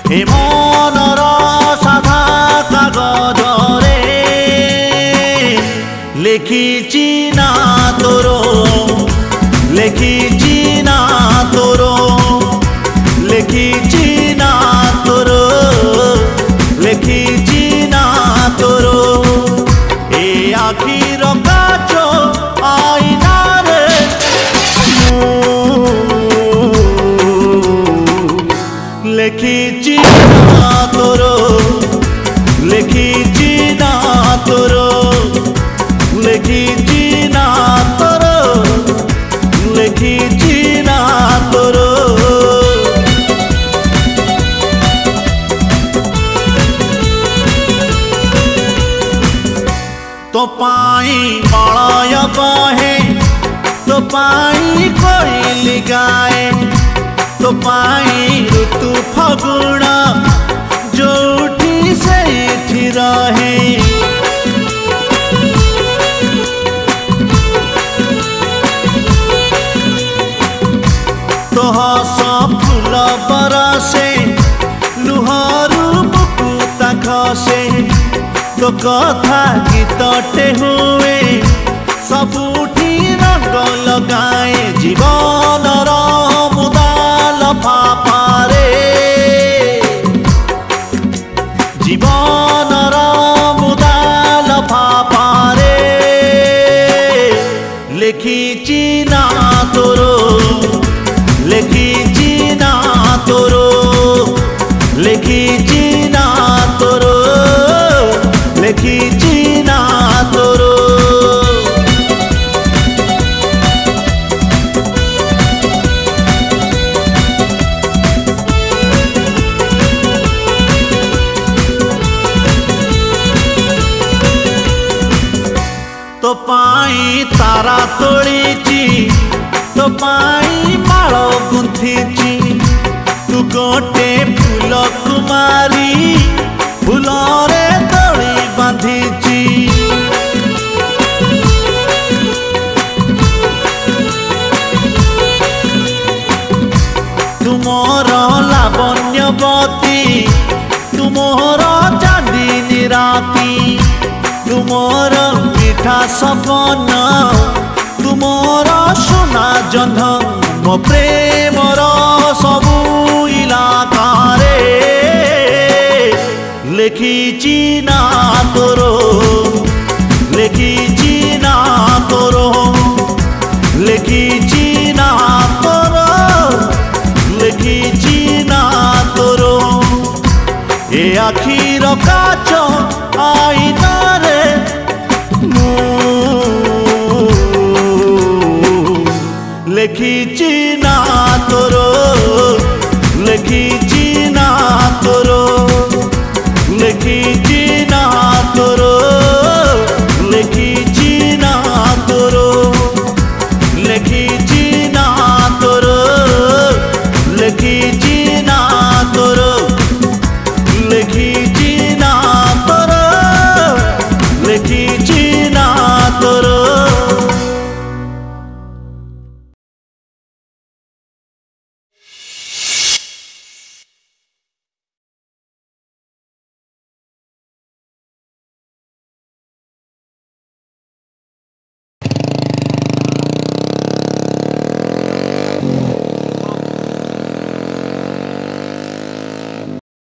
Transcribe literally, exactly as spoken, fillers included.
ए मनर साधा कागजरे लिखिछि ना तोर लिखिछि ना तोर लिखिछि ना तोर लिखिछि ना तोर ए आखिर काच आईना रे लिखिछि ना तोर लिखिछि ना तोर लिखिछि ना तोर लिखिछि ना तोर तो पाई मलय बहे तो पाई कोइली गाए तो पाई ऋतु फगुण जोठी सेठी रहे तो हस फूल बरसे लुहरू बुकुता खसे तो कथा गीतटे हुए सबुठी रंग लगाए जीवनर मुदाल फाफारे जीवनर मुदाल फाफारे लिखिछि ना तोर लिखिछि ना तोर लिखिछि ना तोर लिखिछि ना तोर तो पाई तारा तोड़ीची तो पाई माल गुंथीची तू गोटे फूल कुमारी फूलरे तोड़ी बांधीची तुमर लावण्यवती तुमर चांदनी राती तुमर मिठा सपन तुमर सोना जन्म मो प्रेमर सबु इलाकारे लिखिछि ना तोर लिखिछि ना तोर लिखिछि ना तोर लिखिछि ना तोर ए आखिर काच आईना